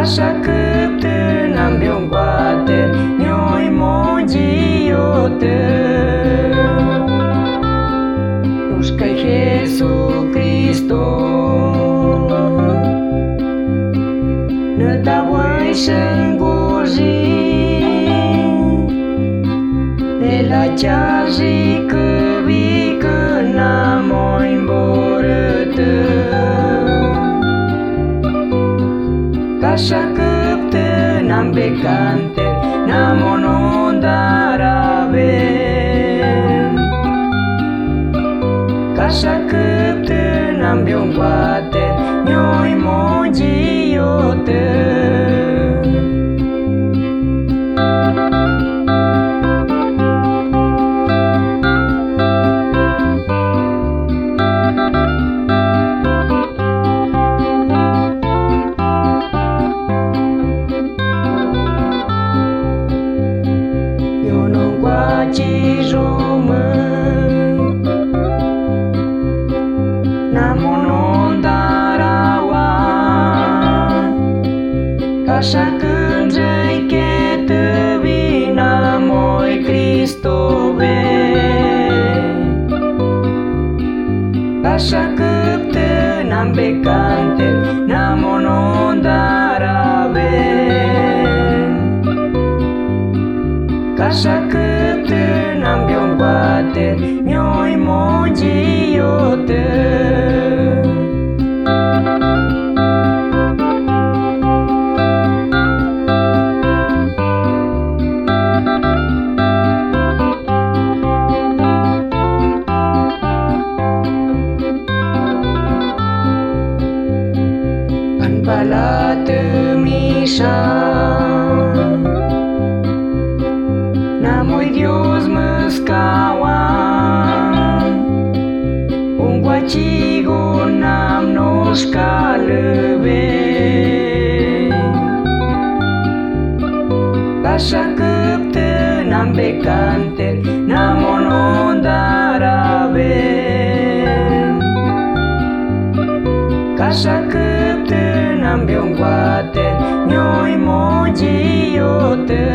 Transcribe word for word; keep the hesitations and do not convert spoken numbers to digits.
Kasha kupte nam byong guate Nyoi monji yote Nushka Jesu Cristo Nă tavoai shânguji De la ceaji câvi Câna moi mborâtă Kasha kupte nam bekante Nam onondarave Kasha kupte nam byong guate Nyoi monji yote Chi rumă Namonondarawa Kasha kânjăi ketăvi Namoi Cristove Kasha kupte nam bekante Namonondarave Kasha kupte nam byong guate Nyoi monji yote Anbalate misha Namoi Dios măscaua Un guacigo nam noșca lăve Kasha kupte nam bekante Nam onondarave Kasha kupte nam byong guate Nyoi monji yote